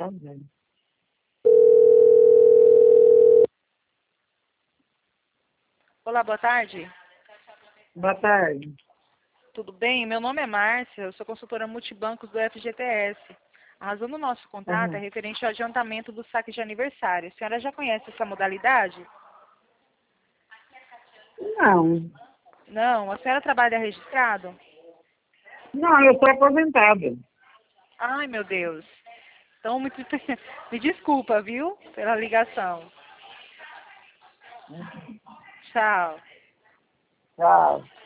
Tá bem. Olá, boa tarde. Boa tarde. Tudo bem? Meu nome é Márcia, eu sou consultora multibancos do FGTS. A razão do nosso contato é Uhum. referente ao adiantamento do saque de aniversário. A senhora já conhece essa modalidade? Não. Não? A senhora trabalha registrado? Não, eu sou aposentada. Ai, meu Deus. Então, me desculpa, viu, pela ligação. Tchau. Tchau.